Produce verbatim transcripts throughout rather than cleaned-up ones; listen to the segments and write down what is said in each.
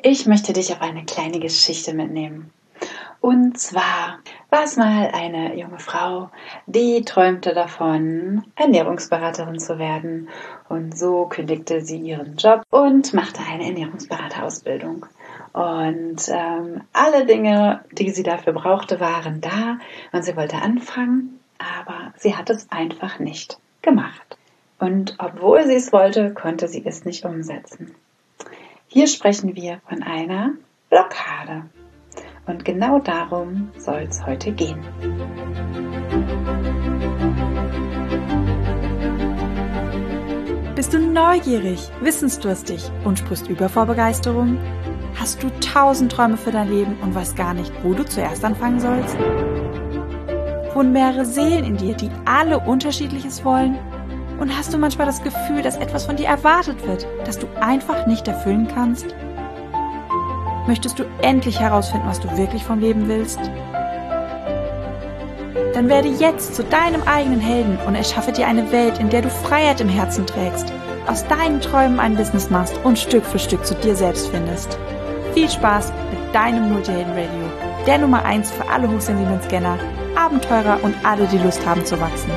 Ich möchte dich auf eine kleine Geschichte mitnehmen. Und zwar war es mal eine junge Frau, die träumte davon, Ernährungsberaterin zu werden. Und so kündigte sie ihren Job und machte eine Ernährungsberaterausbildung. Und ähm, alle Dinge, die sie dafür brauchte, waren da. Und sie wollte anfangen, aber sie hat es einfach nicht gemacht. Und obwohl sie es wollte, konnte sie es nicht umsetzen. Hier sprechen wir von einer Blockade. Und genau darum soll es heute gehen. Bist du neugierig, wissensdurstig und sprichst über vor Begeisterung? Hast du tausend Träume für dein Leben und weißt gar nicht, wo du zuerst anfangen sollst? Wohnen mehrere Seelen in dir, die alle Unterschiedliches wollen? Und hast du manchmal das Gefühl, dass etwas von dir erwartet wird, das du einfach nicht erfüllen kannst? Möchtest du endlich herausfinden, was du wirklich vom Leben willst? Dann werde jetzt zu deinem eigenen Helden und erschaffe dir eine Welt, in der du Freiheit im Herzen trägst, aus deinen Träumen ein Business machst und Stück für Stück zu dir selbst findest. Viel Spaß mit deinem Multihelden-Radio, der Nummer eins für alle hochsensiblen Scanner, Abenteurer und alle, die Lust haben zu wachsen.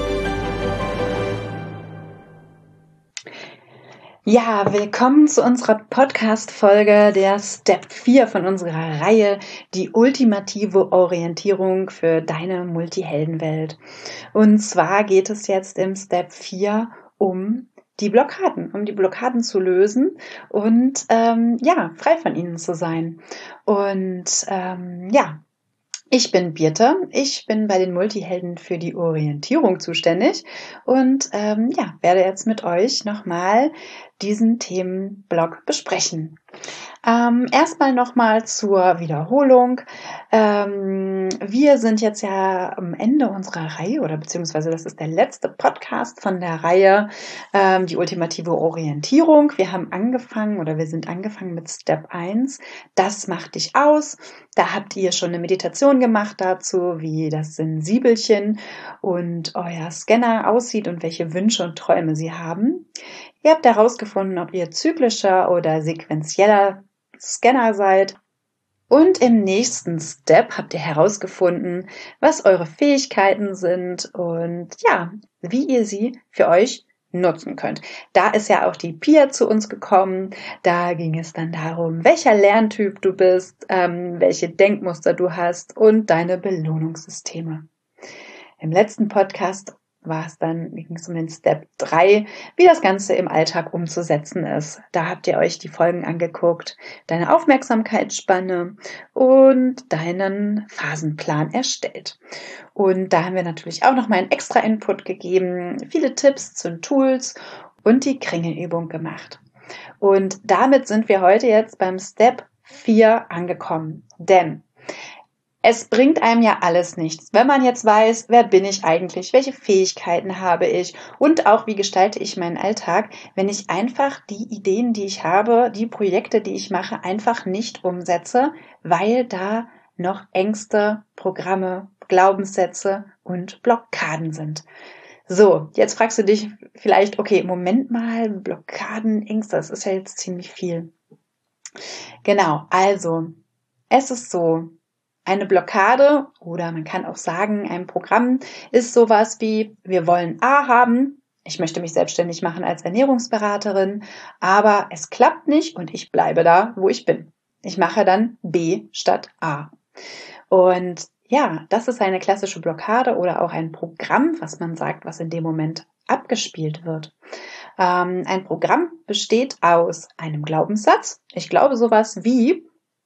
Ja, willkommen zu unserer Podcast-Folge der Step vier von unserer Reihe, die ultimative Orientierung für deine Multiheldenwelt. Und zwar geht es jetzt im Step vier um die Blockaden, um die Blockaden zu lösen und ähm, ja, frei von ihnen zu sein. Und ähm, ja, ich bin Birte, ich bin bei den Multihelden für die Orientierung zuständig und ähm, ja, werde jetzt mit euch nochmal diesen Themenblock besprechen. Ähm, erstmal nochmal zur Wiederholung. Ähm, wir sind jetzt ja am Ende unserer Reihe oder beziehungsweise das ist der letzte Podcast von der Reihe, ähm, die ultimative Orientierung. Wir haben angefangen oder wir sind angefangen mit Step eins. Das macht dich aus. Da habt ihr schon eine Meditation gemacht dazu, wie das Sensibelchen und euer Scanner aussieht und welche Wünsche und Träume sie haben. Ihr habt herausgefunden, ob ihr zyklischer oder sequenzieller Scanner seid. Und im nächsten Step habt ihr herausgefunden, was eure Fähigkeiten sind und ja, wie ihr sie für euch nutzen könnt. Da ist ja auch die Pia zu uns gekommen. Da ging es dann darum, welcher Lerntyp du bist, ähm, welche Denkmuster du hast und deine Belohnungssysteme. Im letzten Podcast war es dann, ging es um den Step drei, wie das Ganze im Alltag umzusetzen ist. Da habt ihr euch die Folgen angeguckt, deine Aufmerksamkeitsspanne und deinen Phasenplan erstellt. Und da haben wir natürlich auch noch mal einen extra Input gegeben, viele Tipps zu den Tools und die Kringelübung gemacht. Und damit sind wir heute jetzt beim Step vier angekommen, denn es bringt einem ja alles nichts, wenn man jetzt weiß, wer bin ich eigentlich, welche Fähigkeiten habe ich und auch wie gestalte ich meinen Alltag, wenn ich einfach die Ideen, die ich habe, die Projekte, die ich mache, einfach nicht umsetze, weil da noch Ängste, Programme, Glaubenssätze und Blockaden sind. So, jetzt fragst du dich vielleicht, okay, Moment mal, Blockaden, Ängste, das ist ja jetzt ziemlich viel. Genau, also, es ist so, eine Blockade oder man kann auch sagen, ein Programm ist sowas wie, wir wollen A haben, ich möchte mich selbstständig machen als Ernährungsberaterin, aber es klappt nicht und ich bleibe da, wo ich bin. Ich mache dann B statt A. Und ja, das ist eine klassische Blockade oder auch ein Programm, was man sagt, was in dem Moment abgespielt wird. Ähm, ein Programm besteht aus einem Glaubenssatz. Ich glaube sowas wie,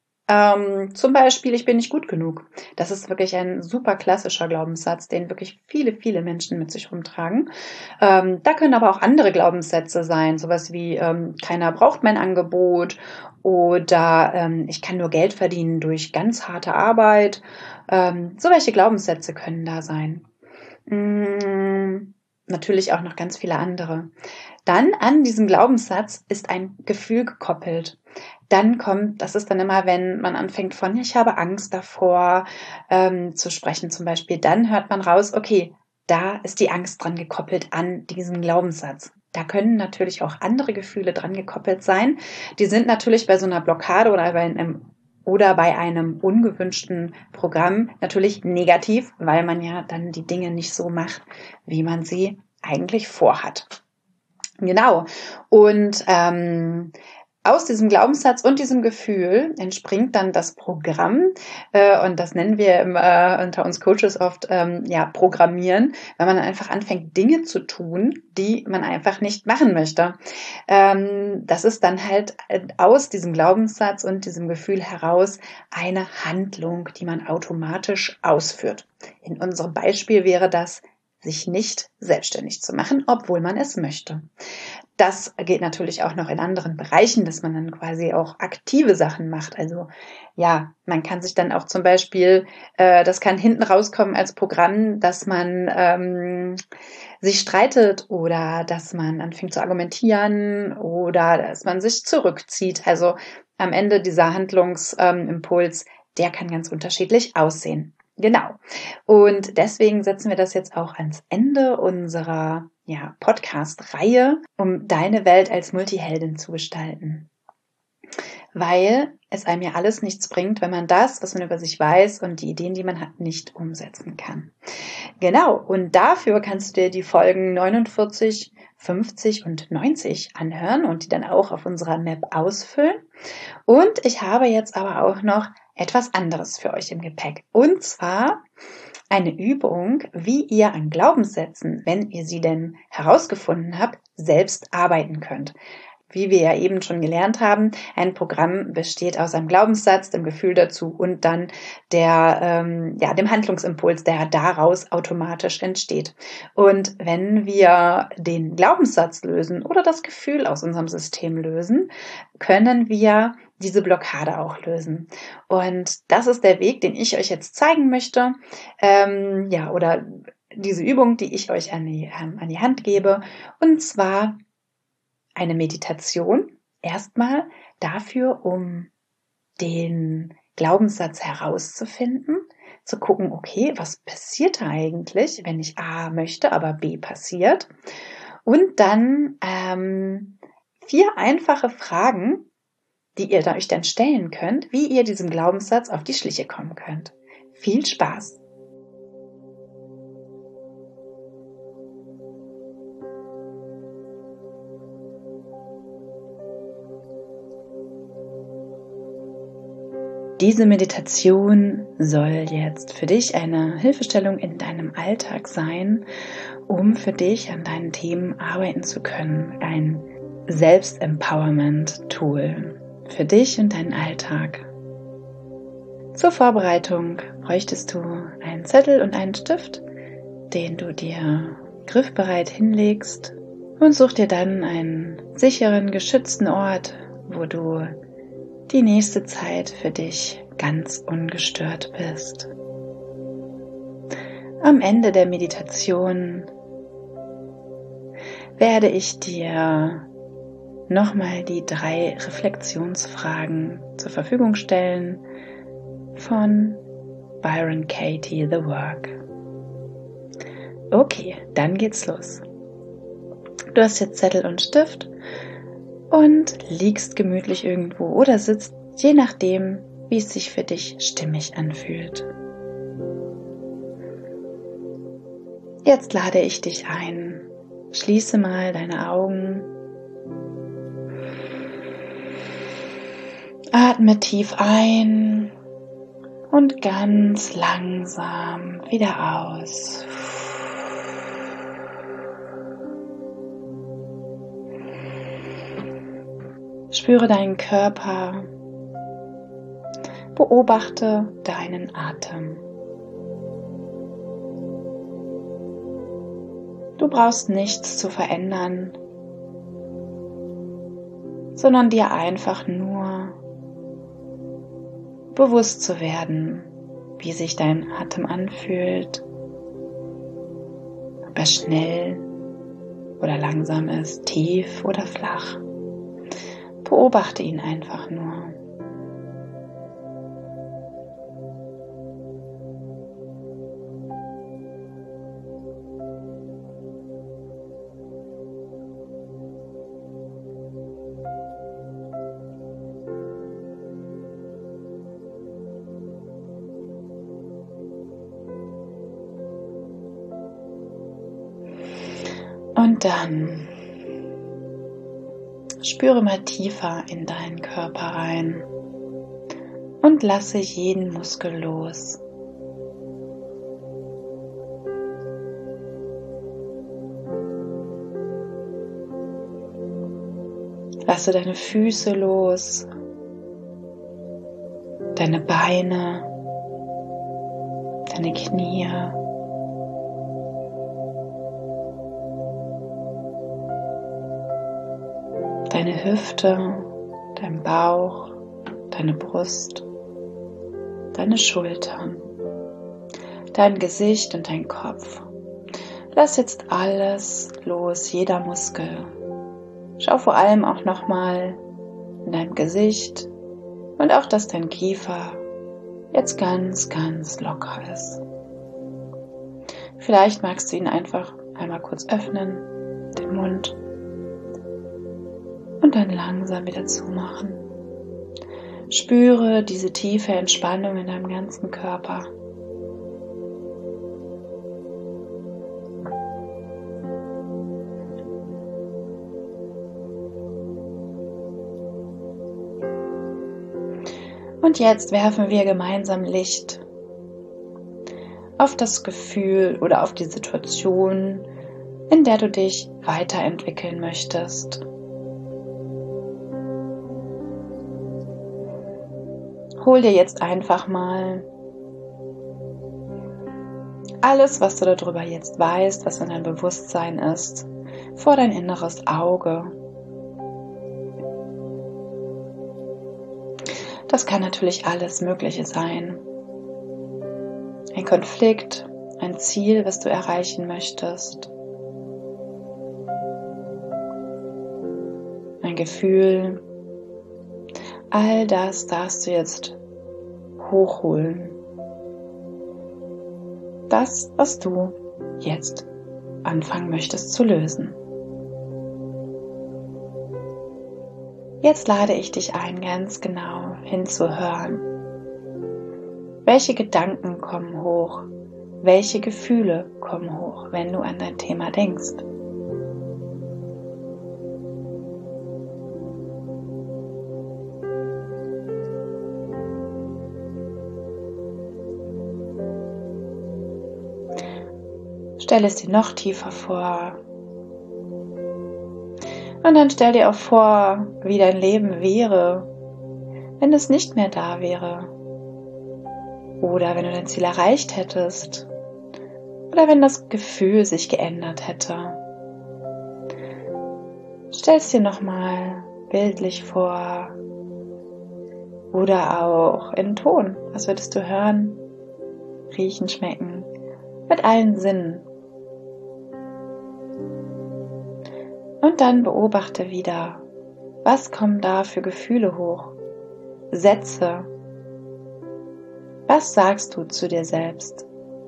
Ähm, zum Beispiel, ich bin nicht gut genug. Das ist wirklich ein super klassischer Glaubenssatz, den wirklich viele, viele Menschen mit sich rumtragen. Ähm, da können aber auch andere Glaubenssätze sein, sowas wie, ähm, keiner braucht mein Angebot oder ähm, ich kann nur Geld verdienen durch ganz harte Arbeit. Ähm, so welche Glaubenssätze können da sein. Mm, natürlich auch noch ganz viele andere. Dann an diesem Glaubenssatz ist ein Gefühl gekoppelt. Dann kommt, das ist dann immer, wenn man anfängt von, ich habe Angst davor ähm, zu sprechen zum Beispiel, dann hört man raus, okay, da ist die Angst dran gekoppelt an diesen Glaubenssatz. Da können natürlich auch andere Gefühle dran gekoppelt sein. Die sind natürlich bei so einer Blockade oder bei einem, oder bei einem ungewünschten Programm natürlich negativ, weil man ja dann die Dinge nicht so macht, wie man sie eigentlich vorhat. Genau. Und ähm, aus diesem Glaubenssatz und diesem Gefühl entspringt dann das Programm, äh, und das nennen wir im, äh, unter uns Coaches oft ähm, ja Programmieren, weil man dann einfach anfängt, Dinge zu tun, die man einfach nicht machen möchte. Ähm, das ist dann halt aus diesem Glaubenssatz und diesem Gefühl heraus eine Handlung, die man automatisch ausführt. In unserem Beispiel wäre das, sich nicht selbstständig zu machen, obwohl man es möchte. Das geht natürlich auch noch in anderen Bereichen, dass man dann quasi auch aktive Sachen macht. Also ja, man kann sich dann auch zum Beispiel, äh, das kann hinten rauskommen als Programm, dass man ähm, sich streitet oder dass man anfängt zu argumentieren oder dass man sich zurückzieht. Also am Ende dieser Handlungsimpuls, der kann ganz unterschiedlich aussehen. Genau. Und deswegen setzen wir das jetzt auch ans Ende unserer ja, Podcast-Reihe, um deine Welt als Multiheldin zu gestalten. Weil es einem ja alles nichts bringt, wenn man das, was man über sich weiß und die Ideen, die man hat, nicht umsetzen kann. Genau, und dafür kannst du dir die Folgen neunundvierzig, fünfzig und neunzig anhören und die dann auch auf unserer Map ausfüllen. Und ich habe jetzt aber auch noch etwas anderes für euch im Gepäck. Und zwar eine Übung, wie ihr an Glaubenssätzen, wenn ihr sie denn herausgefunden habt, selbst arbeiten könnt. Wie wir ja eben schon gelernt haben, ein Programm besteht aus einem Glaubenssatz, dem Gefühl dazu und dann der, ähm, ja, dem Handlungsimpuls, der daraus automatisch entsteht. Und wenn wir den Glaubenssatz lösen oder das Gefühl aus unserem System lösen, können wir diese Blockade auch lösen. Und das ist der Weg, den ich euch jetzt zeigen möchte, ähm, ja, oder diese Übung, die ich euch an die, ähm, an die Hand gebe. Und zwar eine Meditation, erstmal dafür, um den Glaubenssatz herauszufinden, zu gucken, okay, was passiert da eigentlich, wenn ich A möchte, aber B passiert. Und dann ähm, vier einfache Fragen, die ihr euch dann stellen könnt, wie ihr diesem Glaubenssatz auf die Schliche kommen könnt. Viel Spaß! Diese Meditation soll jetzt für dich eine Hilfestellung in deinem Alltag sein, um für dich an deinen Themen arbeiten zu können. Ein Selbst-Empowerment-Tool für dich und deinen Alltag. Zur Vorbereitung bräuchtest du einen Zettel und einen Stift, den du dir griffbereit hinlegst, und such dir dann einen sicheren, geschützten Ort, wo du die nächste Zeit für dich ganz ungestört bist. Am Ende der Meditation werde ich dir nochmal die drei Reflexionsfragen zur Verfügung stellen von Byron Katie, The Work. Okay, dann geht's los. Du hast jetzt Zettel und Stift und liegst gemütlich irgendwo oder sitzt, je nachdem, wie es sich für dich stimmig anfühlt. Jetzt lade ich dich ein. Schließe mal deine Augen. Atme tief ein und ganz langsam wieder aus. Spüre deinen Körper, beobachte deinen Atem. Du brauchst nichts zu verändern, sondern dir einfach nur bewusst zu werden, wie sich dein Atem anfühlt, ob er schnell oder langsam ist, tief oder flach. Beobachte ihn einfach nur. Und dann spüre mal tiefer in deinen Körper rein und lasse jeden Muskel los. Lasse deine Füße los, deine Beine, deine Knie, deine Hüfte, dein Bauch, deine Brust, deine Schultern, dein Gesicht und dein Kopf. Lass jetzt alles los, jeder Muskel. Schau vor allem auch nochmal in deinem Gesicht und auch, dass dein Kiefer jetzt ganz, ganz locker ist. Vielleicht magst du ihn einfach einmal kurz öffnen, den Mund, und dann langsam wieder zumachen. Spüre diese tiefe Entspannung in deinem ganzen Körper. Und jetzt werfen wir gemeinsam Licht auf das Gefühl oder auf die Situation, in der du dich weiterentwickeln möchtest. Hol dir jetzt einfach mal alles, was du darüber jetzt weißt, was in dein Bewusstsein ist, vor dein inneres Auge. Das kann natürlich alles Mögliche sein. Ein Konflikt, ein Ziel, was du erreichen möchtest. Ein Gefühl. All das darfst du jetzt hochholen. Das, was du jetzt anfangen möchtest zu lösen. Jetzt lade ich dich ein, ganz genau hinzuhören. Welche Gedanken kommen hoch? Welche Gefühle kommen hoch, wenn du an dein Thema denkst? Stell es dir noch tiefer vor. Und dann stell dir auch vor, wie dein Leben wäre, wenn es nicht mehr da wäre. Oder wenn du dein Ziel erreicht hättest. Oder wenn das Gefühl sich geändert hätte. Stell es dir nochmal bildlich vor. Oder auch in Ton. Was würdest du hören, riechen, schmecken? Mit allen Sinnen. Und dann beobachte wieder, was kommen da für Gefühle hoch? Sätze. Was sagst du zu dir selbst?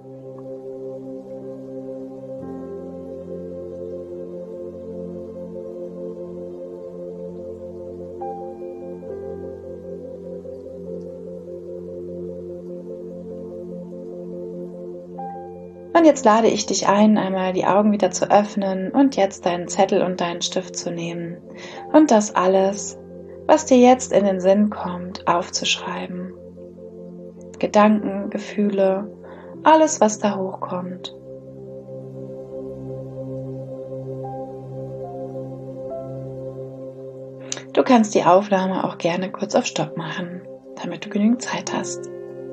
Und jetzt lade ich dich ein, einmal die Augen wieder zu öffnen und jetzt deinen Zettel und deinen Stift zu nehmen und das alles, was dir jetzt in den Sinn kommt, aufzuschreiben. Gedanken, Gefühle, alles, was da hochkommt. Du kannst die Aufnahme auch gerne kurz auf Stopp machen, damit du genügend Zeit hast.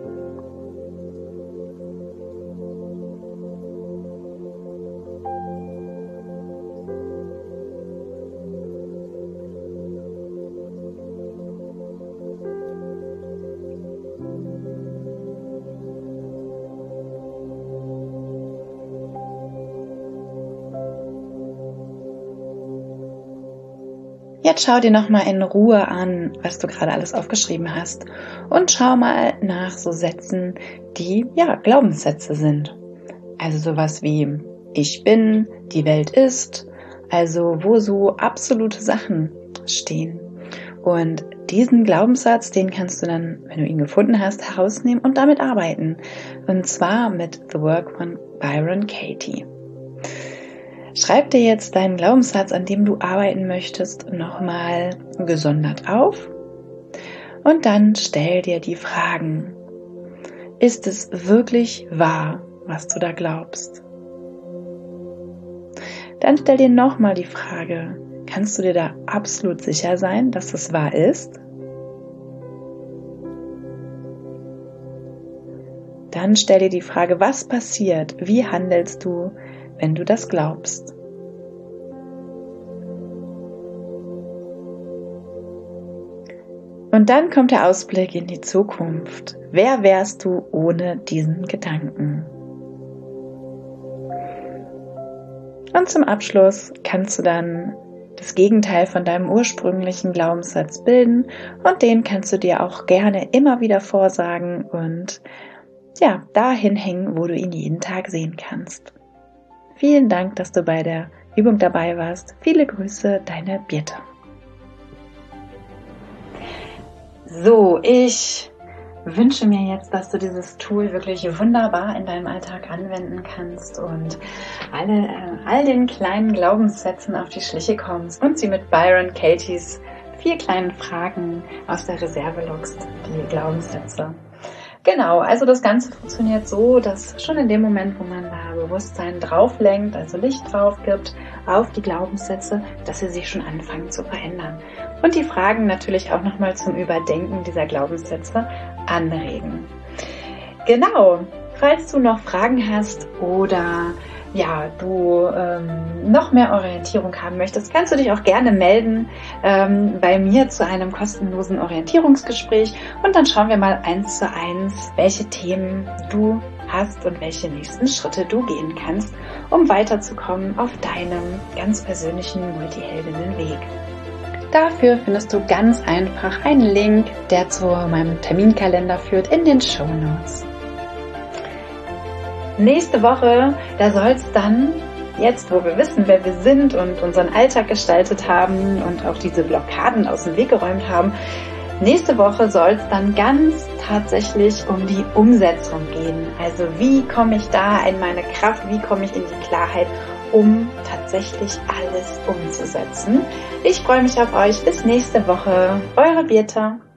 Jetzt schau dir nochmal in Ruhe an, was du gerade alles aufgeschrieben hast und schau mal nach so Sätzen, die ja Glaubenssätze sind. Also sowas wie ich bin, die Welt ist, also wo so absolute Sachen stehen. Und diesen Glaubenssatz, den kannst du dann, wenn du ihn gefunden hast, herausnehmen und damit arbeiten. Und zwar mit The Work von Byron Katie. schreib dir jetzt deinen Glaubenssatz, an dem du arbeiten möchtest, nochmal gesondert auf und dann stell dir die Fragen. Ist es wirklich wahr, was du da glaubst? Dann stell dir nochmal die Frage, kannst du dir da absolut sicher sein, dass es wahr ist? Dann stell dir die Frage, was passiert, wie handelst du, wenn du das glaubst? Und dann kommt der Ausblick in die Zukunft. Wer wärst du ohne diesen Gedanken? Und zum Abschluss kannst du dann das Gegenteil von deinem ursprünglichen Glaubenssatz bilden und den kannst du dir auch gerne immer wieder vorsagen und ja, dahin hängen, wo du ihn jeden Tag sehen kannst. Vielen Dank, dass du bei der Übung dabei warst. Viele Grüße, deine Birte. So, ich wünsche mir jetzt, dass du dieses Tool wirklich wunderbar in deinem Alltag anwenden kannst und alle, äh, all den kleinen Glaubenssätzen auf die Schliche kommst und sie mit Byron Katie's vier kleinen Fragen aus der Reserve lockst, die Glaubenssätze. Genau, also das Ganze funktioniert so, dass schon in dem Moment, wo man da Bewusstsein drauf lenkt, also Licht drauf gibt auf die Glaubenssätze, dass sie sich schon anfangen zu verändern. Und die Fragen natürlich auch nochmal zum Überdenken dieser Glaubenssätze anregen. Genau, falls du noch Fragen hast oder ja, du ähm, noch mehr Orientierung haben möchtest, kannst du dich auch gerne melden ähm, bei mir zu einem kostenlosen Orientierungsgespräch und dann schauen wir mal eins zu eins, welche Themen du hast und welche nächsten Schritte du gehen kannst, um weiterzukommen auf deinem ganz persönlichen Multiheldinnenweg. Dafür findest du ganz einfach einen Link, der zu meinem Terminkalender führt, in den Shownotes. Nächste Woche, da soll es dann, jetzt wo wir wissen, wer wir sind und unseren Alltag gestaltet haben und auch diese Blockaden aus dem Weg geräumt haben, nächste Woche soll es dann ganz tatsächlich um die Umsetzung gehen. Also wie komme ich da in meine Kraft, wie komme ich in die Klarheit, um tatsächlich alles umzusetzen. Ich freue mich auf euch. Bis nächste Woche. Eure Birte.